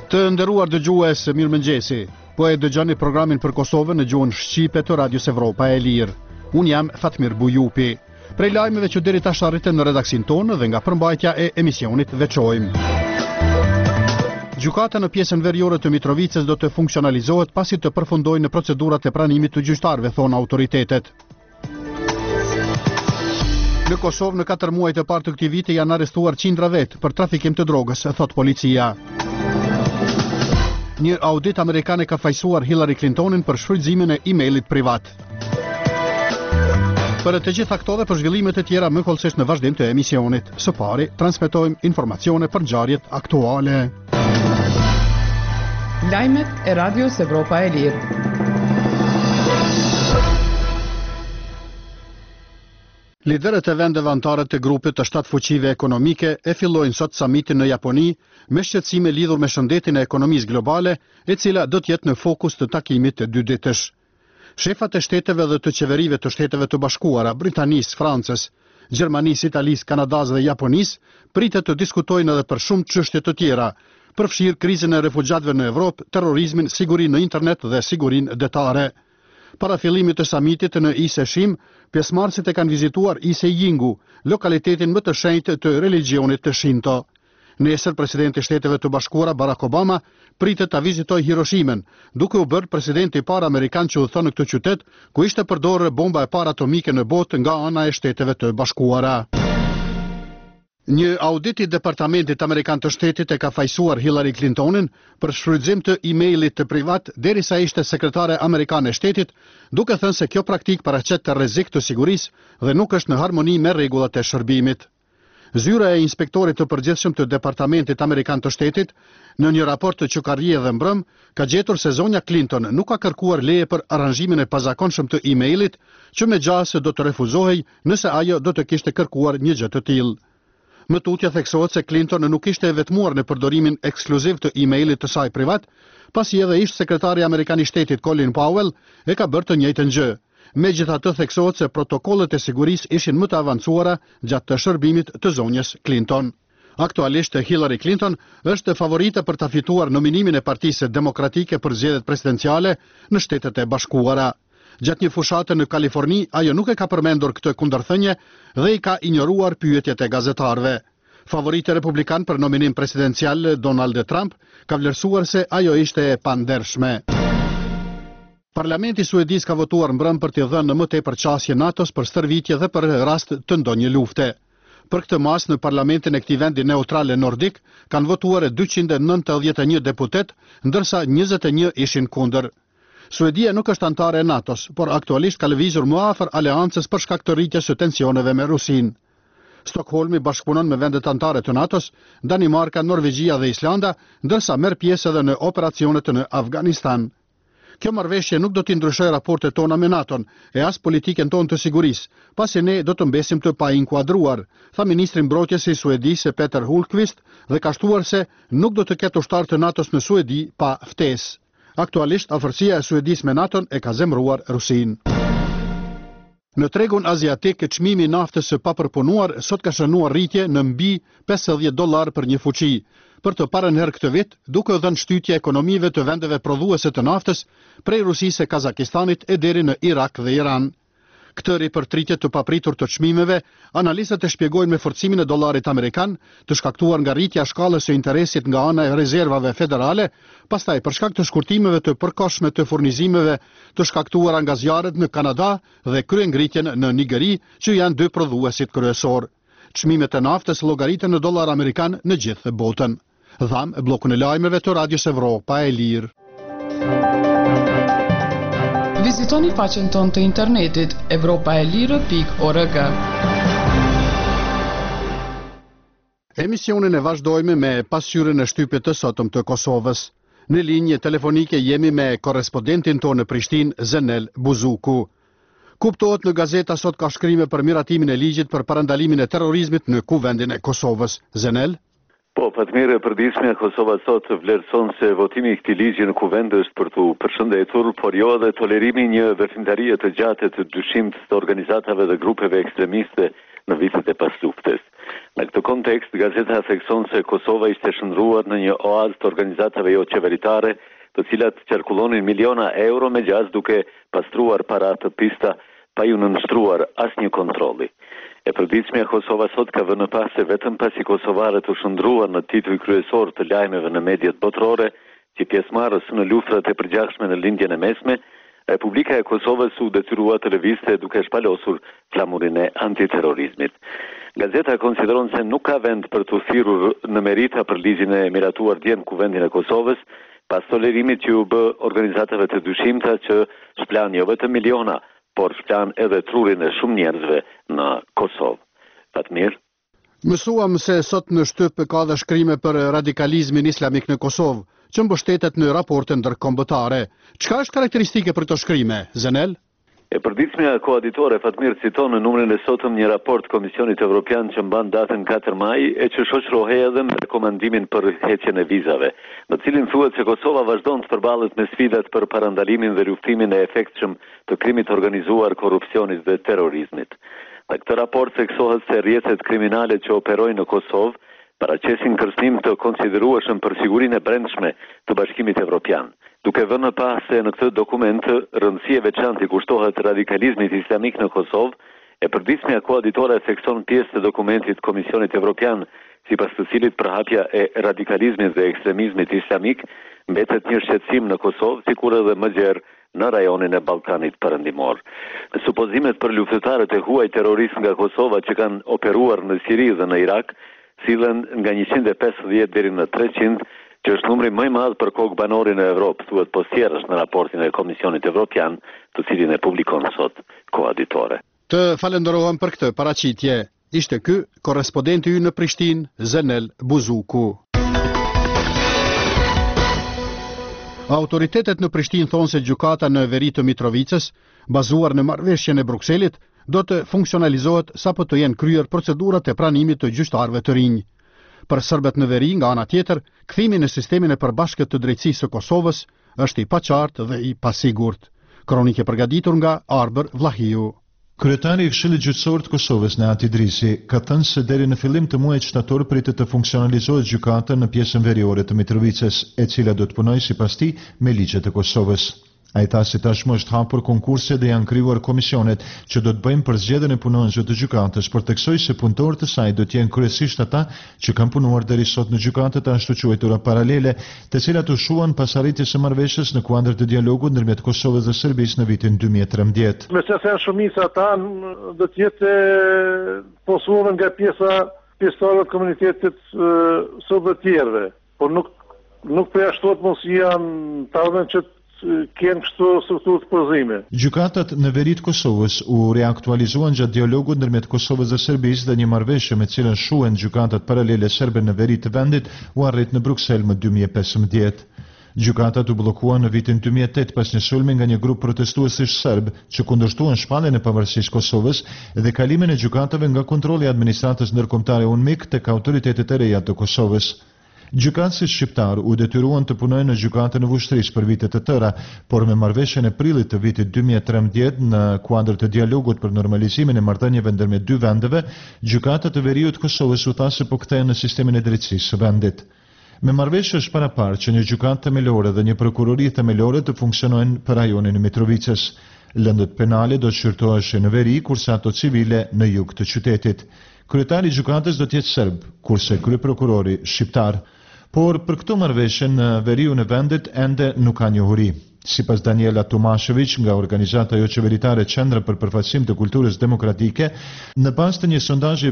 Të nderuar dëgjues, mirëmëngjesi. Po e dëgjoni programin për Kosovën në gjuhën shqipe të Radios Evropa e Lirë. Unë jam Fatmir Bujupi. Prej lajmeve që deri tash arritën në redaksin tonë dhe nga përmbajtja e emisionit veçojmë. Gjykata në pjesën veriore të Mitrovicës do të funksionalizohet pasi të përfundojë në procedurat e pranimit të gjyqtarëve, thonë autoritetet. Në Kosovë në 4 muajt e parë të këtij viti janë arrestuar qindra vetë për trafikim të drogës, thot policia. Një audit amerikan e ka fajsuar Hillary Clintonin për shfrytëzimin e emailit privat. Për të gjitha këto dhe për zhvillimet e tjera më kollësisht në vazhdim të emisionit. Së pari, transmetojmë informacione për ngjarjet aktuale. Lajmet e Radios Evropa e Lirë. Liderët e vendeve anëtare të grupit të 7 fuqive ekonomike e fillojnë sot samitin në Japoni me shqetësime lidhur me shëndetin e ekonomisë globale, e cila do të jetë në fokus të takimit të 2 ditësh. Shefat e shteteve dhe të qeverive të Shteteve të Bashkuara, Britanisë, Francës, Gjermanisë, Italisë, Kanadasë dhe Japonisë pritet të diskutojnë edhe për shumë çështje të tjera, përfshirë krizën e refugjatëve në Evropë, terrorizmin, sigurinë në internet dhe sigurinë detare. Para fillimit të samitit në Ise Shim, pjesëmarrësit e kanë vizituar Ise Jingu, lokalitetin më të shenjtë të religionit të Shinto. Nesër, presidenti i Shteteve të Bashkuara Barack Obama pritet ta vizitojë Hiroshimen, duke u bërë presidenti i parë amerikan që udhëton në këtë qytet, ku ishte përdorur bomba e parë atomike në botë nga ana e Shteteve të Bashkuara. Një audit i Departamentit Amerikan të Shtetit e ka fajsuar Hillary Clintonin për shfrytëzim të emailit të privat derisa ishte sekretare amerikane e shtetit, duke thënë se kjo praktikë paraqet të rrezik të sigurisë dhe nuk është në harmoni me rregullat e shërbimit. Zyra e inspektorit të përgjithshëm të Departamentit Amerikan të Shtetit, në një raport të QKRI dhe mbrëm, ka gjetur se zonja Clinton nuk ka kërkuar leje për aranjimin e pazakonshëm të emailit, që megjithëse do të refuzohej nëse ajo do të kishte kërkuar një gjë të tillë. Më tutje theksohet se Clinton nuk ishte e vetmuar në përdorimin ekskluziv të emailit të saj privat, pasi edhe ish sekretari amerikan i shtetit Colin Powell e ka bërë të njëjtën gjë. Megjithatë theksohet se protokollet e sigurisë ishin më të avancuara gjatë të shërbimit të zonjës Clinton. Aktualisht Hillary Clinton është favorite për ta fituar nominimin e Partisë Demokratike për zgjedhjet presidenciale në Shtetet e Bashkuara. Gjatë një fushate në Kaliforni, ajo nuk e ka përmendur këtë kundërthënie dhe i ka injoruar pyetjet e gazetarëve. Favoriti republikan për nominim presidencial Donald Trump ka vlerësuar se ajo ishte e pandershme. Parlamenti suedis ka votuar mbrëm për t'i dhënë më tepër qasje NATO-s për stërvitje dhe për rast të ndonjë lufte. Për këtë mas në parlamentin e këtij vendi neutral e nordik kanë votuar 291 deputet, ndërsa 21 ishin kundër. Suedia nuk është anëtare e NATO-s, por aktualisht ka lëvizur më afër aleancës për shkak të rritjes së tensioneve me Rusinë. Stockholmi bashkëpunon me vendet anëtare të NATO-s, Danimarka, Norvegjia dhe Islanda, ndërsa merr pjesë edhe në operacionet në Afganistan. Kjo marrëveshje nuk do t'i ndryshojë raportet tona me NATO-n e as politikën tonë të sigurisë, pasi ne do të mbesim të painkuadruar, tha ministri mbrojtjes i Suedisë Peter Hultqvist dhe ka shtuar se nuk do të ketë ushtar të NATO-s në Suedi pa ftesë. Aktualisht, afërsia e Suedisë me NATO-n e ka zemëruar Rusinë. Në tregun aziatik, çmimi i naftës së papërpunuar sot ka shënuar rritje në mbi $50 për një fuqi, për të parën herë këtë vit, duke dhënë shtytje ekonomive të vendeve prodhuese të naftës, prej Rusisë e Kazakistanit e deri në Irak dhe Iran. Këtë ripërtritje të papritur të çmimeve, analistët e shpjegojnë me forcimin e dollarit amerikan, të shkaktuar nga rritja e shkallës së interesit nga ana e rezervave federale, pastaj për shkak të shkurtimeve të përkohshme të furnizimeve të shkaktuara nga zjarret në Kanada dhe kryengritjen në Nigeri, që janë 2 prodhuesit kryesor. Çmimet e naftës llogariten në dollar amerikan në gjithë botën. Dham bllokun e lajmeve të Radios Evropa e Lirë. Vizitoni faqen tonë të internetit evropaelire.org. Emisionin e vazhdojmë me pasqyrën e shtypit të sotëm të Kosovës. Në linjë telefonike jemi me korrespondentin tonë në Prishtinë, Zenel Buzuku. Kuptohet në gazeta sot ka shkrime për miratimin e ligjit për parandalimin e terrorizmit në kuvendin e Kosovës. Zenel? Po, Fatmir, e përditshme Kosova sot vlerëson se votimi i këtij ligji në kuvend është për t'u përshëndetur, por jo edhe tolerimi një veprimtarie të gjatë të dyshimit të organizatave dhe grupeve ekstremiste në vitet e pas luftës. Në këtë kontekst, gazeta thekson se Kosova ishte shndruar në një oazë të organizatave jo qeveritare, të cilat qarkullonin miliona euro me gjaz duke pastruar para të pista pa ju nënshtruar asnjë kontrolli. E përditshmja Kosova sot ka vënë pas se vetëm pasi kosovarët u shndruan në titull kryesor të lajmeve në mediat botërore, si pjesëmarrës në luftrat e përgjithshme në lindjen e mesme, Republika e Kosovës u detyrua të lëvizte duke shpalosur flamurin e antiterrorizmit. Gazeta konsideron se nuk ka vend për të thirrur në merita për ligjin e miratuar dje në Kuvendin e Kosovës, pas tolerimit që u bë organizatave të dyshimta që shplan jo vetëm miliona, por shplan edhe trurin e shumë njerëzve në Kosovë. Fatmir? Mësuam se sot në shtyp ka dhe shkrime për radikalizmin islamik në Kosovë, që mbështetet në raporte ndërkombëtare. Çka është karakteristike për këto shkrime, Zenel? E përditshmja koaditore Fatmir citon në numrin e sotëm një raport Komisionit Evropian që mban datën 4 maj e që shoqërohej edhe me rekomandimin për heqjen e vizave, në cilin thuhet se Kosova vazhdon të përballet me sfidat për parandalimin dhe luftimin e efektshëm të krimit organizuar, korrupsionit dhe terrorizmit. Në këtë raport theksohet se rrjetet kriminale që operojnë në Kosovë paraqesin kërcënim të konsiderueshëm për sigurinë e brendshme të Bashkimit Evropian. Duke vënë pas se në këtë dokument rëndësi e veçantë i kushtohet radikalizmit islamik në Kosovë, e përditshmja koaditore thekson pjesë të dokumentit Komisionit Evropian, sipas të cilit përhapja e radikalizmit dhe ekstremizmit islamik mbetet një shqetësim në Kosovë, sikur edhe më gjerë në rajonin e Ballkanit Perëndimor. Supozimet për luftëtarët e huaj terroristë nga Kosova që kanë operuar në Siri dhe në Irak sillen nga 150 deri në 300, që është numri më i madh për kokë banorin e Evropë, thuhet poshtjerësh në raportin e Komisionit Evropian, të cilin e publikon sot koaditore. Të falenderohem për këtë paraqitje. Ishte ky korrespondenti ynë në Prishtinë, Zenel Buzuku. Autoritetet në Prishtinë thonë se gjykata në veri të Mitrovicës, bazuar në marrëveshjen e Brukselit, do të funksionalizohet sapo të jenë kryer procedurat e pranimit të gjyqtarëve të rinj. Për serbët në veri, nga ana tjetër, kthimi në sistemin e përbashkët të drejtësisë së Kosovës është i paqartë dhe i pasigurt. Kronikë e përgatitur nga Arber Vlahiu. Kryetari i Këshillit Gjyqësor të Kosovës, Neati Drisi, ka thënë se deri në fillim të muajit shtator pritet të funksionalizohet gjykata në pjesën veriore të Mitrovicës, e cila do të punojë sipas tij me ligjet e Kosovës. Ai tha se tashmë është hapur konkurse dhe janë krijuar komisionet që do të bëjnë përzgjedhjen e punonjësve të gjykatës, por theksoi se punëtorët e saj do të jenë kryesisht ata që kanë punuar deri sot në gjykatat ashtu quajtura paralele, të cilat u shuan pas arritjes së marrëveshjes në kuadër të dialogut ndërmjet Kosovës dhe Serbisë në vitin 2013. Me se shumica ata do të jetë posuar nga pjesëtarë të komunitetit së të tjerëve, por nuk përjashtohet mos janë talën që kënë kështu strukturë të përzime. Gjykatat në veri të Kosovës u reaktualizuan gjatë dialogut ndërmjet Kosovës dhe Serbisë dhe një marrëveshje me cilën shuhen gjykatat paralele serbe në veri të vendit u arrit në Bruksel më 2015. Gjykatat u bllokuan në vitin 2008 pas një sulmi nga një grup protestuesish serb që kundërshtuan shpalljen e pavarësisë Kosovës dhe kalimin e gjykatave nga kontrolli i administratës ndërkombëtare UNMIK tek autoritetet e reja të Kosovës. Gjykatësit shqiptar u detyruan të punojnë në gjykatën e Vushtrrisë për vite të tëra, por me marrëveshjen e prillit të vitit 2013 në kuadër të dialogut për normalizimin e marrëdhënieve ndërmjet dy vendeve, gjykatat e veriut të Kosovës u tha se po kthehen në sistemin e drejtësisë së vendit. Me marrëveshje është paraparë që një gjykatë themelore dhe një prokurori themelore të funksionojnë për rajonin e Mitrovicës. Lëndët penale do të shqyrtoheshin në veri, kurse ato civile në jug të qytetit. Kryetari i gjykatës do të jetë serb, kurse kryeprokurori shqiptar. Por për këtë marrëveshje në veriun e vendit ende nuk ka njohuri. Sipas Daniela Tomashević nga organizata jo qeveritare Qendra për Përfaqësim të Kulturës Demokratike, në bazë të një sondazhi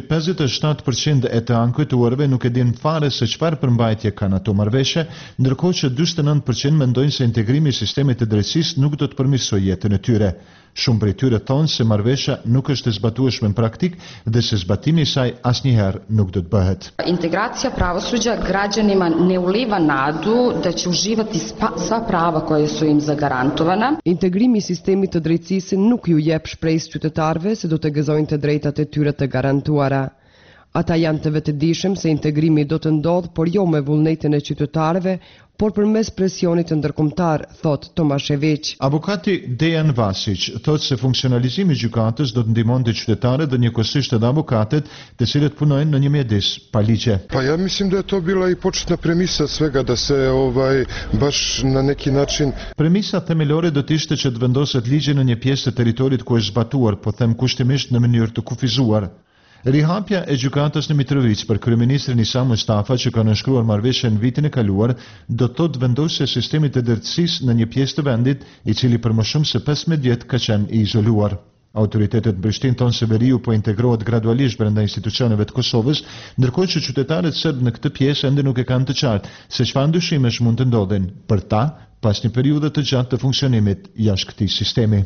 57% e të anketuarve nuk e dinë fare se çfarë përmbajtje kanë ato marrëveshje, ndërkohë që 49% mendojnë se integrimi i sistemit të drejtësisë nuk do të përmirësojë jetën e tyre. Shumë prej tyre thonë se marrëveshja nuk është e zbatueshme në praktik dhe se zbatimi i saj asnjëherë nuk do të bëhet. Integracija pravosuđa građanima ne uliva nadu da će uživati sva prava koja su im zagarantovana. Integrimi i sistemit të drejtësisë nuk ju jep shpresë qytetarëve se do të gëzojnë të drejtat e tyre të garantuara. Ata janë të vetëdijshëm se integrimi do të ndodhë, por jo me vullnetin e qytetarëve, por përmes presionit ndërkombëtar, thot Tomashević. Avokati Dejan Vasić thot se funksionalizimi i gjykatës do të ndihmonte qytetarët dhe njëkohësisht edhe avokatet, të cilët punojnë në një mjedis pa ligje. Pa ja mislim da je to bila i početna premisa svega da se baš na neki način. Premisa themelore do të ishte që të vendoset ligje në një pjesë të territorit ku është zbatuar, po them kushtimisht në mënyrë të kufizuar. Rihapja e gjykatës në Mitrovic për kryeministrin Isa Mustafa, që ka nënshkruar marrëveshjen vitin e kaluar, do të thotë vendosje e sistemit të drejtësisë në një pjesë të vendit, i cili për më shumë se 15 vjet ka qenë i izoluar. Autoritetet Prishtinë thonë se veriu po integrohet gradualisht brenda institucioneve të Kosovës, ndërkohë që qytetarët serbë në këtë pjesë ende nuk e kanë të qartë se çfarë ndryshimesh mund të ndodhin për ta pas një periudhe të gjatë të funksionimit jashtë këtij sistemi.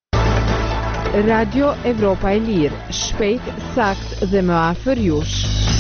Radio Evropa e Lirë, shpejt, sakt dhe më afër jush.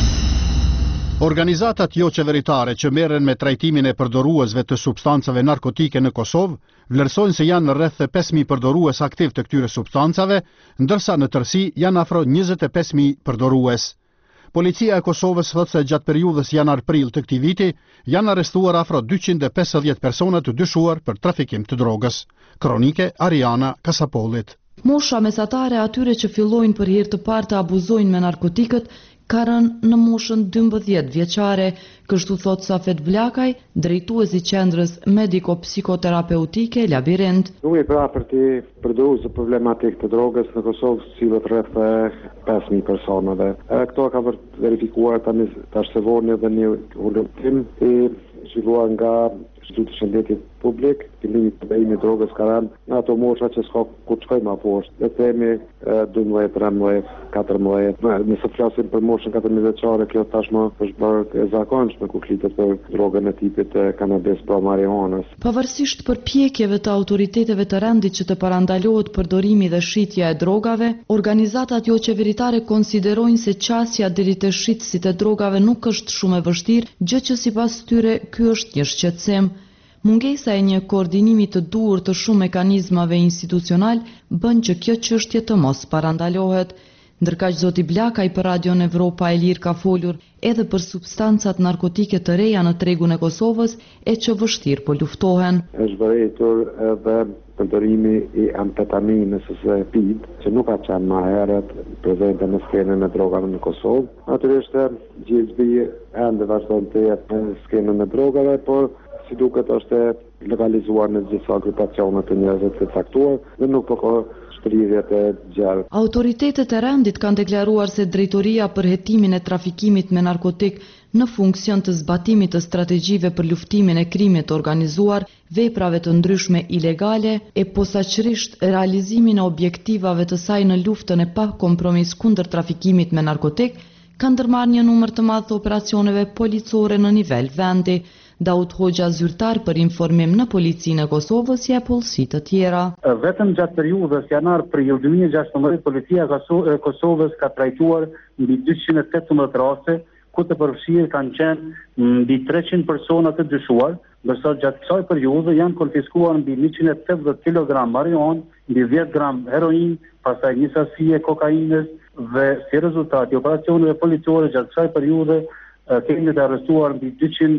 Organizatat jo qeveritare që merren me trajtimin e përdoruesve të substancave narkotike në Kosovë vlerësojnë se janë rreth 5.000 përdorues aktiv të këtyre substancave, ndërsa në tërësi janë afro 25.000 përdorues. Policia e Kosovës thotë se gjatë periudhës janar-prill të këtij viti janë arrestuar afro 250 persona të dyshuar për trafikim të drogës. Kronike Ariana Kasapollit. Mosha mesatare atyre që fillojnë për herë të parë të abuzojnë me narkotikët ka rënë në moshën 12 vjeçare, kështu thot Safet Blakaj, drejtuesi i qendrës mediko-psikoterapeutike Labirint. Numri i prapërt i përdoruesve problematik të drogës në Kosovë sillet rreth 5.000 personave. Këto ka verifikuar tash se voni edhe një ulëtim i zhvilluar nga Instituti i Shëndetit Publik, fillimi të bejimi drogës ka rënë në ato mosha që s'ka ku të shkojmë poshtë. Dhe themi 12, 13, 14. Nëse flasim për moshën 14 vjeçare, kjo tashmë është bërë e zakonshme ku flitet për drogën e tipit kanabis pra marijuanës. Pavarësisht përpjekjeve të autoriteteve të rendit që të parandalohet përdorimi dhe shitja e drogave, organizatat jo qeveritare konsiderojnë se qasja deri te shitësit e drogave nuk është shumë e vështirë, gjë që sipas tyre ky është një shqetësim. Mungesa e një koordinimi të duhur të shumë mekanizmave institucional bën që kjo çështje të mos parandalohet. Ndërkaq zoti Blakaj për Radion Evropa e Lirë ka folur edhe për substancat narkotike të reja në tregun e Kosovës e që vështirë po luftohen. Është vërejtur edhe përdorimi i amfetaminës ose speed, që nuk ka qenë më herët prezente në skenën e drogave në Kosovë. Natyrisht GSB ende vazhdon të jetë në skenën e drogave, por si duket është legalizuar në gjitha grupacionet të njerëzve të caktuar dhe nuk po ka shprehje të gjallë. Autoritetet e rendit kanë deklaruar se drejtoria për hetimin e trafikimit me narkotik në funksion të zbatimit të strategjive për luftimin e krimit organizuar, veprave të ndryshme ilegale e posaçërisht realizimin e objektivave të saj në luftën e pa kompromis kundër trafikimit me narkotik, kanë ndërmarrë një numër të madh të operacioneve policore në nivel vendi. Daud Hoxha, zyrtar për informim në Policinë e Kosovës, jep pollësi të tjera. Vetëm gjatë periudhës janar-prill 2016, Policia e Kosovës ka trajtuar mbi 218 raste, ku të përfshirë kanë qenë mbi 300 persona të dyshuar, ndërsa gjatë kësaj periudhe janë konfiskuar mbi 180 kg marijuanë, mbi 10 gram heroin, pastaj një sasi e kokainës dhe si rezultat i operacioneve policore gjatë kësaj periudhe kemi të arrestuar mbi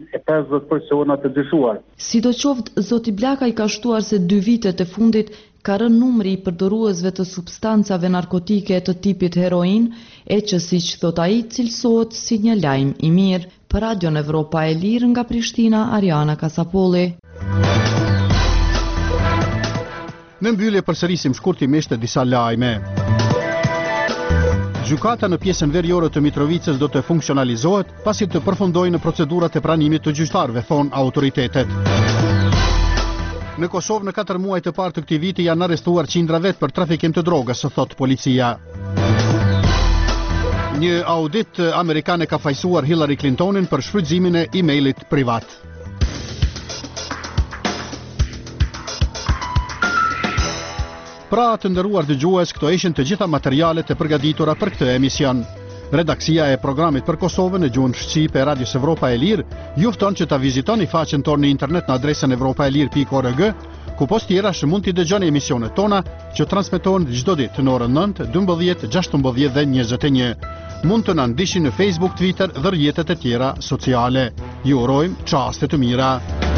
250 persona të dyshuar. Sidoqoftë, zoti Blakaj ka shtuar se 2 vitet e fundit ka rënë numri i përdoruesve të substancave narkotike të tipit heroin, e që siç thot ai cilësohet si një lajm i mirë. Për Radion Evropa e Lirë nga Prishtina, Ariana Kasapolli. Në mbyllje përsërisim shkurtimisht disa lajme. Gjykata në pjesën veriore të Mitrovicës do të funksionalizohet pasi të përfundojnë procedurat e pranimit të gjyqtarëve, thon autoritetet. Në Kosovë në 4 muaj të parë të këtij viti janë arrestuar qindra vet për trafikim të drogës, thot policia. Një audit amerikan e ka fajsuar Hillary Clintonin për shfrytëzimin e emailit privat. Pra të nderuar dëgjues, këto ishin të gjitha materialet e përgatitura për këtë emision. Redaksia e programit për Kosovën në gjuhën shqipe e Radios Evropa e Lirë ju fton që ta vizitoni faqen tonë në internet në adresën evropaelir.org, ku post tjerash mund t'i dëgjoni emisionet tona që transmetohen çdo ditë në orën 9, 12, 16 dhe 21. Mund të na ndiqni në Facebook, Twitter dhe rrjetet e tjera sociale. Ju urojmë çaste të mira.